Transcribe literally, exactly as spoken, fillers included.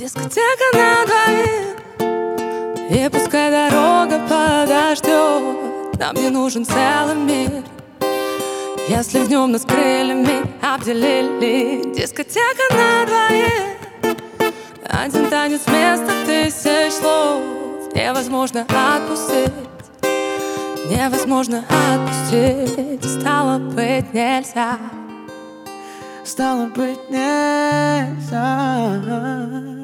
Дискотека на двоих, и пускай дорога подождет. Нам не нужен целый мир, если в нем нас крыльями обделили. Дискотека на двоих, один танец вместо тысяч слов. Невозможно отпустить, невозможно отпустить. Стало быть, нельзя, стало быть, нельзя.